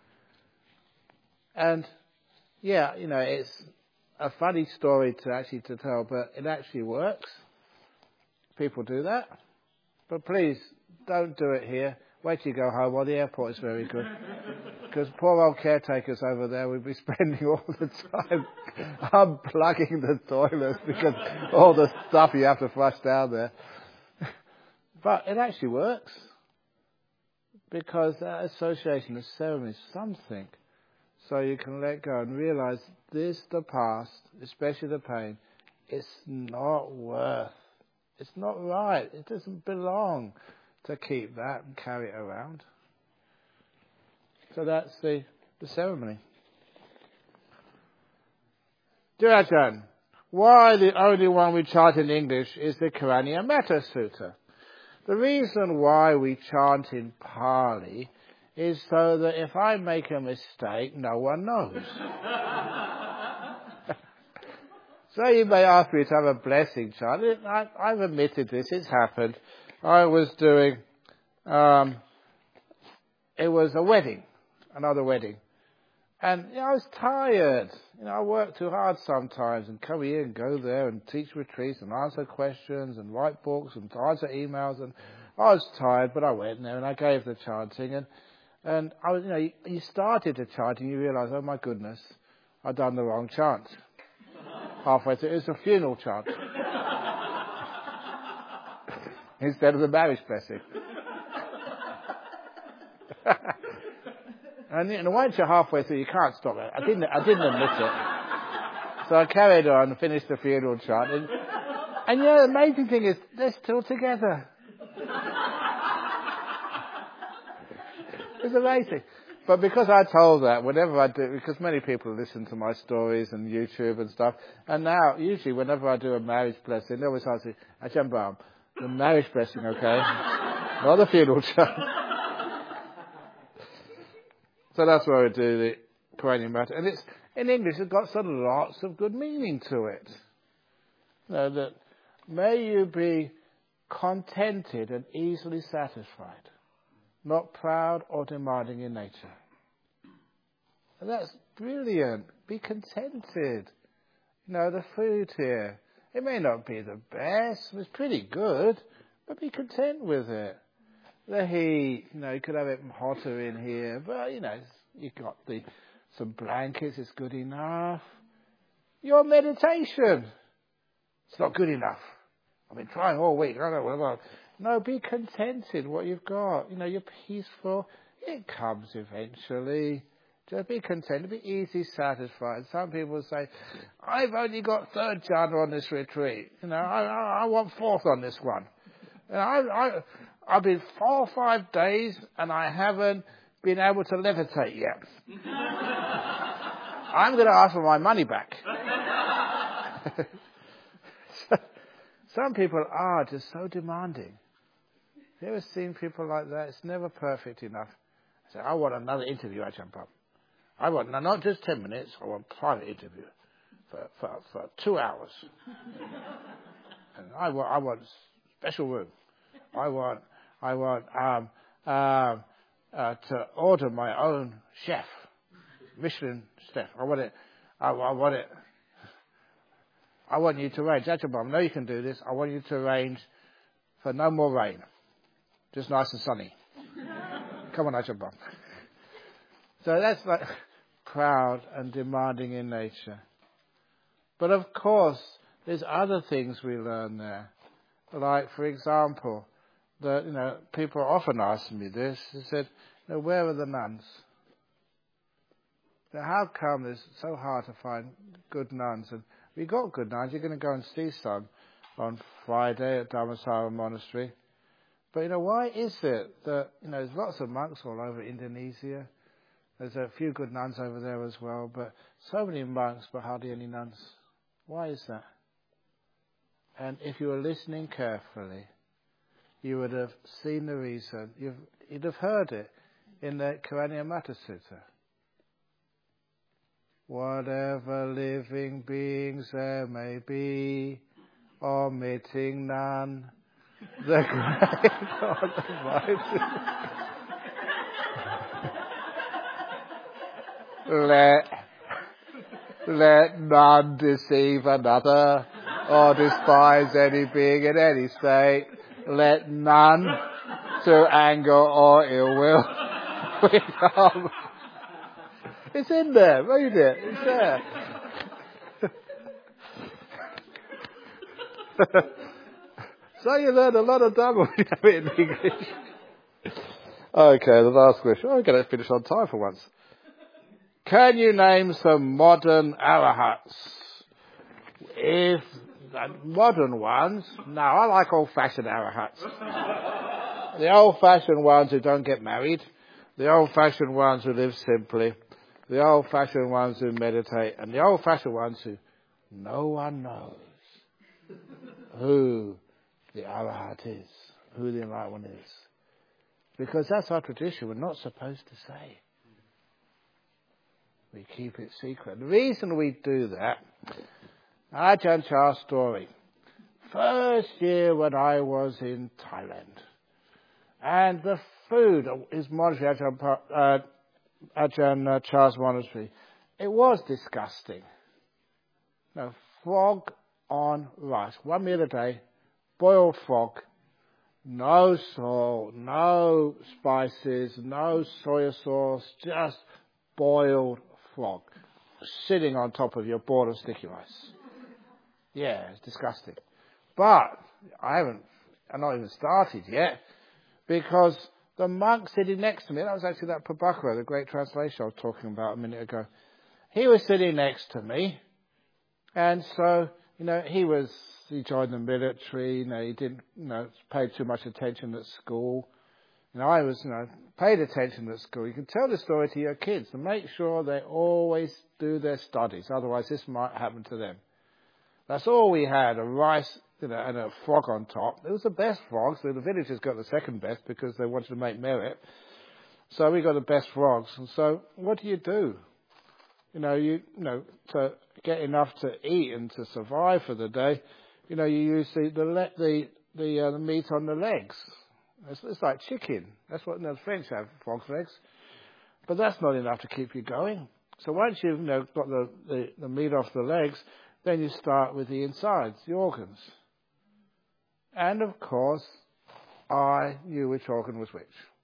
And, yeah, you know, it's a funny story to actually to tell, but it actually works. People do that. But please, don't do it here. Wait till you go home. Well, the airport is very good. Because poor old caretakers over there would be spending all the time unplugging the toilets because all the stuff you have to flush down there. But it actually works. Because that association of ceremony is something. So you can let go and realize this, the past, especially the pain, it's not worth. It's not right. It doesn't belong to keep that and carry it around. So that's the, the ceremony. Dear Ajahn, why the only one we chant in English is the Karaniya Metta Sutta? The reason why we chant in Pali is so that if I make a mistake, no one knows. So you may ask me to have a blessing chant. I, I've admitted this, it's happened. I was doing, um, it was a wedding. Another wedding. And you know, I was tired. You know, I work too hard sometimes and come here and go there and teach retreats and answer questions and write books and answer emails, and I was tired, but I went there and I gave the chanting, and and I was, you know, you, you started the chant and you realise, oh my goodness, I've done the wrong chant. Halfway through, it was a funeral chant instead of the marriage blessing. And you know, once you're halfway through, you can't stop it. I didn't, I didn't admit it. So I carried on and finished the funeral chant. And, and you know, the amazing thing is, they're still together. It's amazing. But because I told that, whenever I do, because many people listen to my stories and YouTube and stuff, and now, usually, whenever I do a marriage blessing, they always ask me, Ajahn Brahm, the marriage blessing, okay? Not the funeral chant. So that's why we do the Karaniya Metta. And it's, in English, it's got so lots of good meaning to it. You know, that may you be contented and easily satisfied, not proud or demanding in nature. And that's brilliant. Be contented. You know, the food here, it may not be the best, it's pretty good, but be content with it. The heat, you know, you could have it hotter in here, but, you know, you've got the some blankets, it's good enough. Your meditation, it's not good enough. I've been trying all week. I don't know. No, be contented what you've got. You know, you're peaceful. It comes eventually. Just be content. Be easy satisfied. Some people say, I've only got third jhana on this retreat. You know, I, I, I want fourth on this one. And I, I, I've been four or five days and I haven't been able to levitate yet. I'm going to ask for my money back. So, some people are just so demanding. Have you ever seen people like that? It's never perfect enough. I say, I want another interview, Ajahn Brahm. I want not just ten minutes, I want a private interview for, for, for two hours. And I want, I want special room. I want, I want um, um, uh, to order my own chef, Michelin chef. I want it. I, I want it. I want you to arrange. Ajahn Brahm, I know you can do this. I want you to arrange for no more rain, just nice and sunny. Come on, Ajahn Brahm. So that's like proud and demanding in nature. But of course, there's other things we learn there. Like, for example, that, you know, people often ask me this. They said, you know, where are the nuns? Now, how come it's so hard to find good nuns? And we got good nuns. You're going to go and see some on Friday at Dharmasara Monastery. But, you know, why is it that, you know, there's lots of monks all over Indonesia. There's a few good nuns over there as well, but so many monks, but hardly any nuns. Why is that? And if you were listening carefully, you would have seen the reason. You've, you'd have heard it in the Karaniya Metta Sutta. Whatever living beings there may be, omitting none, the great God Almighty. Let, let none deceive another or despise any being in any state. Let none through anger or ill will become It's in there. Read it. It's there. So you learn a lot of double when you have it in English. Okay, the last question. Oh, I'm going to finish on time for once. Can you name some modern arahuts? If uh, modern ones, no, I like old-fashioned arahuts. The old-fashioned ones who don't get married, the old-fashioned ones who live simply, the old-fashioned ones who meditate, and the old-fashioned ones who no one knows who the arahat is, who the enlightened one is. Because that's our tradition. We're not supposed to say. We keep it secret. The reason we do that, Ajahn Chah's story. First year when I was in Thailand, and the food, his monastery, Ajahn, uh, Ajahn Chah's monastery, it was disgusting. No, frog on rice, one meal a day, boiled frog, no salt, no spices, no soy sauce, just boiled frog, sitting on top of your bowl of sticky rice. Yeah, it's disgusting. But I haven't, I'm not even started yet, because the monk sitting next to me, that was actually that Prabhakara, the great translation I was talking about a minute ago. He was sitting next to me, and so, you know, he was, he joined the military, you know, he didn't, you know, pay too much attention at school. You know, I was, you know, paid attention at school. You can tell the story to your kids to make sure they always do their studies, otherwise this might happen to them. That's all we had, a rice, you know, and a frog on top. It was the best frog, so the villagers got the second best because they wanted to make merit. So we got the best frogs. And so what do you do? You know, you, you know, to get enough to eat and to survive for the day, you know, you use the the le- the the, uh, the meat on the legs. It's, it's like chicken. That's what, you know, the French have, frog's legs. But that's not enough to keep you going. So once you've, you know, got the, the, the meat off the legs, then you start with the insides, the organs. And of course, I knew which organ was which.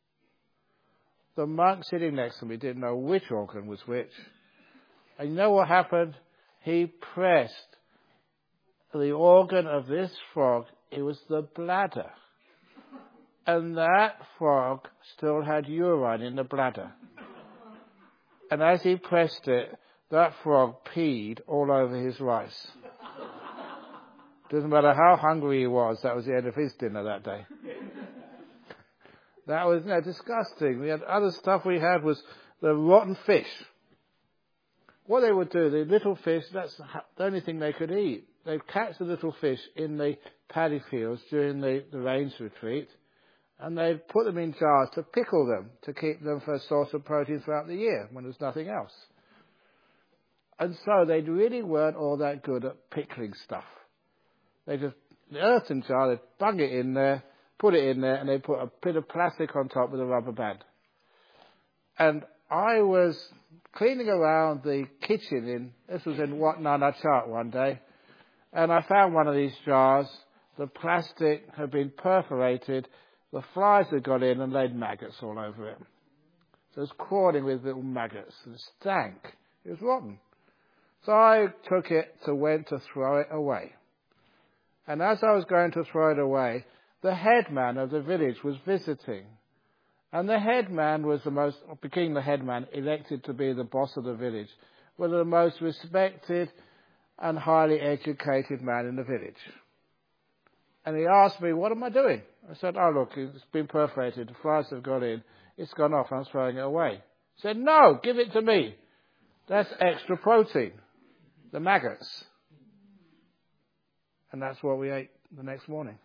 The monk sitting next to me didn't know which organ was which. And you know what happened? He pressed the organ of this frog. It was the bladder. And that frog still had urine in the bladder. And as he pressed it, that frog peed all over his rice. Doesn't matter how hungry he was, that was the end of his dinner that day. That was, you know, disgusting. We had other stuff we had was the rotten fish. What they would do, the little fish, that's the only thing they could eat. They'd catch the little fish in the paddy fields during the, the rains retreat, and they'd put them in jars to pickle them, to keep them for a source of protein throughout the year when there's nothing else. And so they really weren't all that good at pickling stuff. They just, the earthen jar, they'd bung it in there, put it in there, and they'd put a bit of plastic on top with a rubber band. And I was cleaning around the kitchen in, this was in Wat Nana Chat one day, and I found one of these jars. The plastic had been perforated, the flies had got in and laid maggots all over it. So it was crawling with little maggots, and it stank. It was rotten. So I took it to went to throw it away. And as I was going to throw it away, the headman of the village was visiting. And the headman was the most, became the headman, elected to be the boss of the village, was the most respected and highly educated man in the village. And he asked me, what am I doing? I said, oh look, it's been perforated, the flies have got in, it's gone off, I'm throwing it away. He said, no, give it to me. That's extra protein, the maggots. And that's what we ate the next morning.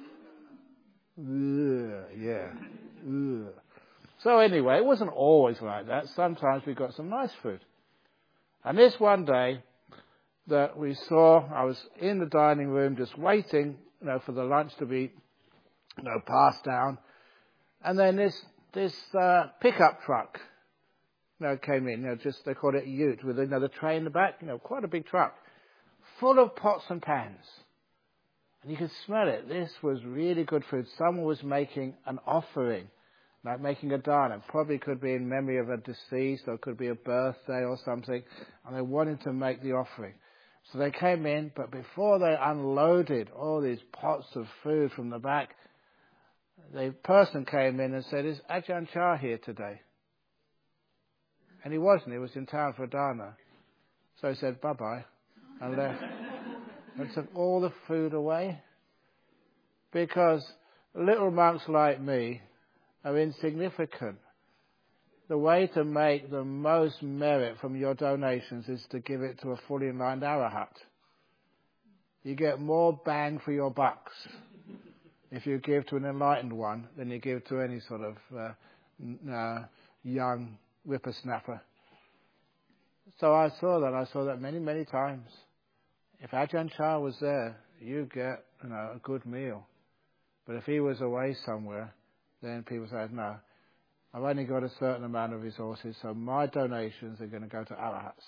Ugh, yeah. Ugh. So anyway, it wasn't always like that. Sometimes we got some nice food. And this one day that we saw, I was in the dining room just waiting, you know, for the lunch to be, you know, passed down. And then this this uh, pickup truck, you know, came in. You know, just they called it a ute with another tray in the back. You know, quite a big truck, full of pots and pans. And you could smell it. This was really good food. Someone was making an offering like making a dana. Probably could be in memory of a deceased, or it could be a birthday or something, and they wanted to make the offering. So they came in, but before they unloaded all these pots of food from the back, the person came in and said, "Is Ajahn Chah here today?" And he wasn't. He was in town for a dana. So he said, "Bye-bye," and left. And took all the food away. Because little monks like me are insignificant. The way to make the most merit from your donations is to give it to a fully enlightened arahat. You get more bang for your bucks if you give to an enlightened one than you give to any sort of uh, uh, young whippersnapper. So I saw that. I saw that many, many times. If Ajahn Chah was there, you get, you know, a good meal. But if he was away somewhere, then people said, "No, I've only got a certain amount of resources, so my donations are going to go to arahats."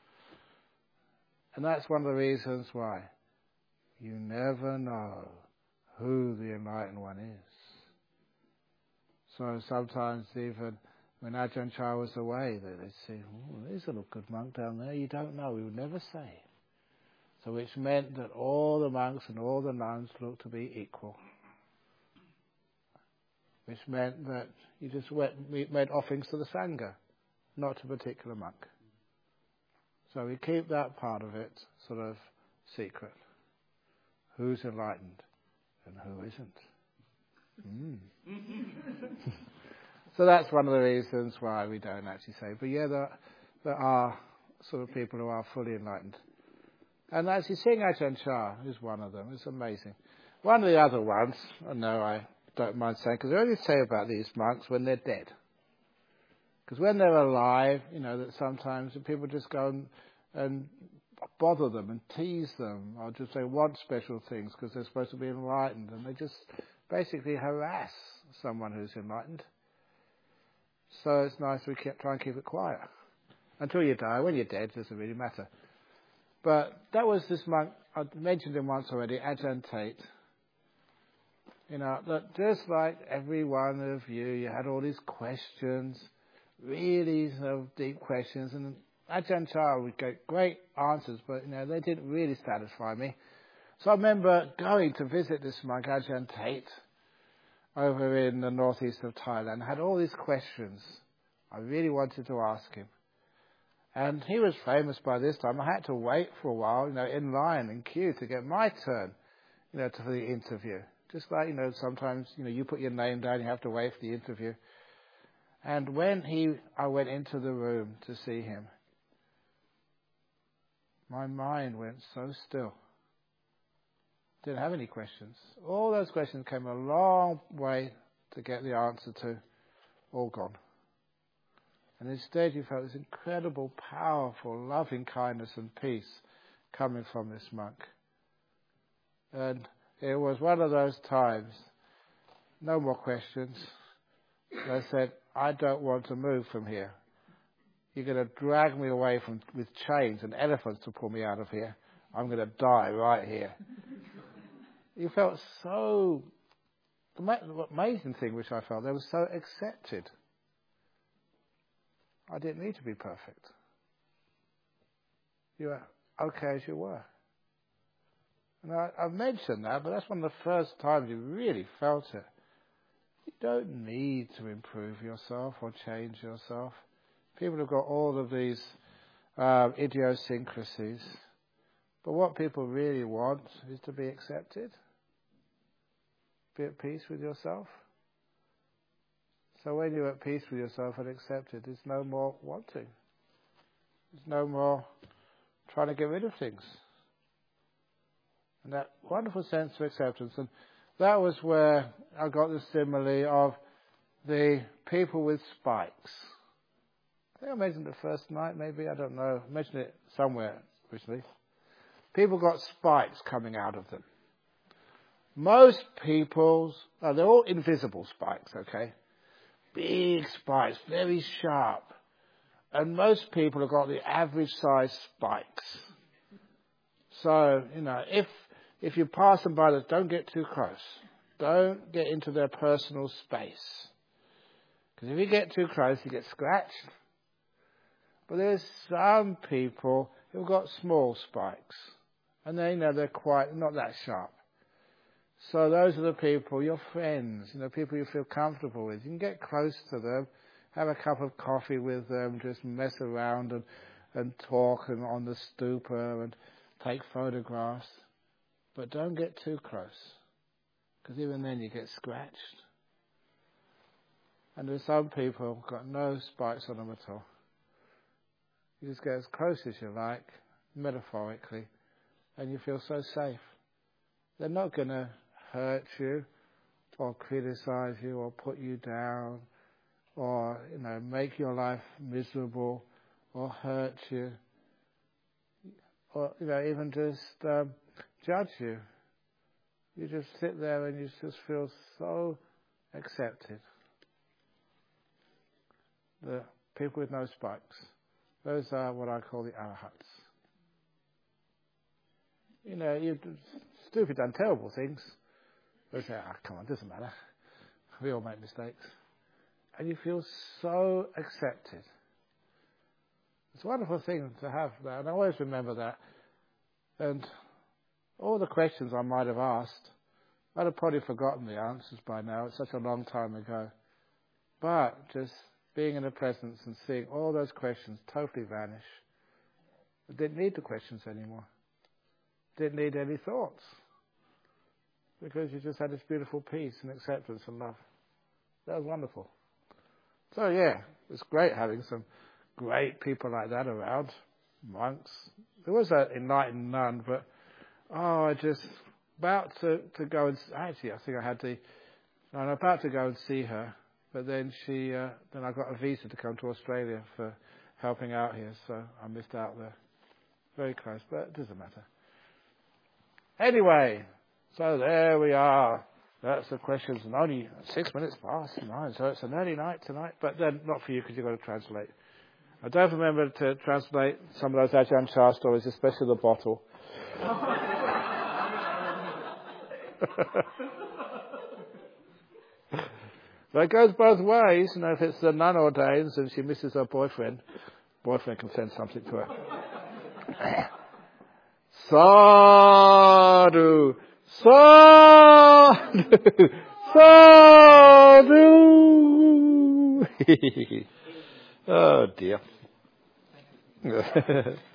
And that's one of the reasons why you never know who the enlightened one is. So sometimes even when Ajahn Chah was away, they, they'd say, "Oh, there's a little good monk down there." You don't know. We would never say. So which meant that all the monks and all the nuns looked to be equal. Which meant that you just went, made offerings to the Sangha, not to a particular monk. So we keep that part of it sort of secret. Who's enlightened and who isn't? Mm. So that's one of the reasons why we don't actually say. But yeah, there, there are sort of people who are fully enlightened. And actually seeing Ajahn Chah is one of them. It's amazing. One of the other ones, I know I don't mind saying, because I only say about these monks when they're dead. Because when they're alive, you know, that sometimes people just go and, and bother them and tease them, or just they want special things because they're supposed to be enlightened, and they just basically harass someone who's enlightened. So it's nice we keep, try and keep it quiet. Until you die. When you're dead, it doesn't really matter. But that was this monk, I mentioned him once already, Ajahn Tate. You know, that just like every one of you, you had all these questions, really sort of deep questions, and Ajahn Chah would get great answers, but, you know, they didn't really satisfy me. So I remember going to visit this monk, Ajahn Tate, over in the northeast of Thailand. I had all these questions I really wanted to ask him. And he was famous by this time. I had to wait for a while, you know, in line, in queue to get my turn, you know, to the interview. Just like, you know, sometimes, you know, you put your name down, you have to wait for the interview. And when he, I went into the room to see him, my mind went so still. Didn't have any questions. All those questions came a long way to get the answer to, all gone. And instead you felt this incredible, powerful, loving kindness and peace coming from this monk. And it was one of those times, no more questions. I said, "I don't want to move from here. You're going to drag me away from with chains and elephants to pull me out of here. I'm going to die right here." You felt so, the amazing thing which I felt, they were so accepted. I didn't need to be perfect. You were okay as you were. And I, I've mentioned that, but that's one of the first times you really felt it. You don't need to improve yourself or change yourself. People have got all of these uh, idiosyncrasies. But what people really want is to be accepted. Be at peace with yourself. So when you're at peace with yourself and accepted, there's no more wanting. There's no more trying to get rid of things. And that wonderful sense of acceptance. And that was where I got the simile of the people with spikes. I think I mentioned it the first night, maybe, I don't know. I mentioned it somewhere recently. People got spikes coming out of them. Most people's, oh, they're all invisible spikes, okay? Big spikes, very sharp. And most people have got the average size spikes. So, you know, if if you pass them by, don't get too close. Don't get into their personal space. Because if you get too close, you get scratched. But there's some people who've got small spikes. And they know they're quite, not that sharp. So those are the people, your friends, you know, people you feel comfortable with. You can get close to them, have a cup of coffee with them, just mess around and, and talk and on the stupor and take photographs. But don't get too close, because even then you get scratched. And there's some people who've got no spikes on them at all. You just get as close as you like, metaphorically, and you feel so safe. They're not going to hurt you or criticize you or put you down or, you know, make your life miserable or hurt you or, you know, even just um, judge you. You just sit there and you just feel so accepted. The people with no spikes, those are what I call the arahats. You know, you stupid and terrible things. They say, ah, come on, doesn't matter. We all make mistakes. And you feel so accepted. It's a wonderful thing to have that, and I always remember that. And all the questions I might have asked, I'd have probably forgotten the answers by now. It's such a long time ago. But just being in the presence and seeing all those questions totally vanish. I didn't need the questions anymore. Didn't need any thoughts. Because you just had this beautiful peace and acceptance and love. That was wonderful. So yeah, it's great having some great people like that around. Monks. There was an enlightened nun, but oh, I just about to, to go and actually I think I had the I'm about to go and see her, but then she uh, then I got a visa to come to Australia for helping out here, so I missed out there. Very close, but it doesn't matter. Anyway, so there we are. That's the questions, and only six minutes past nine, so it's an early night tonight, but then not for you because you've got to translate. I don't remember to translate some of those Ajahn Chah stories, especially the bottle. But it goes both ways, you know, if it's the nun ordains and she misses her boyfriend, boyfriend can send something to her. Sadhu, sadhu, sadhu. Oh dear.